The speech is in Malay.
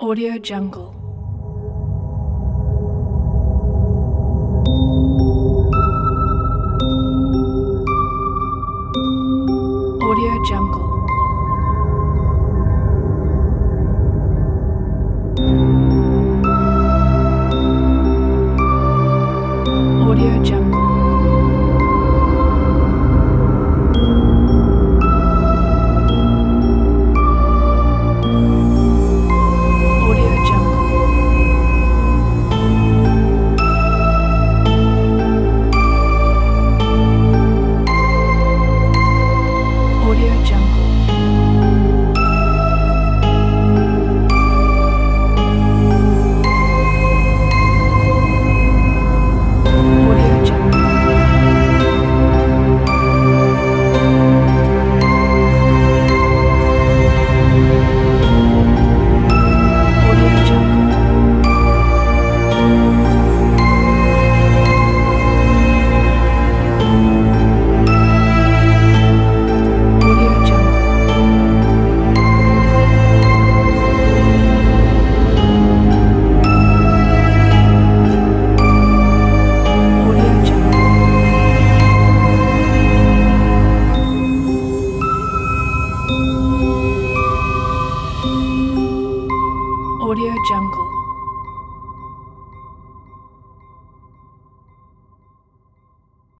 Audio Jungle. Audio Jungle. Audio Jungle. Audio Jungle. Audio Jungle. Audio Jungle. Audio Jungle. Audio Jungle. Audio Jungle. Audio Jungle.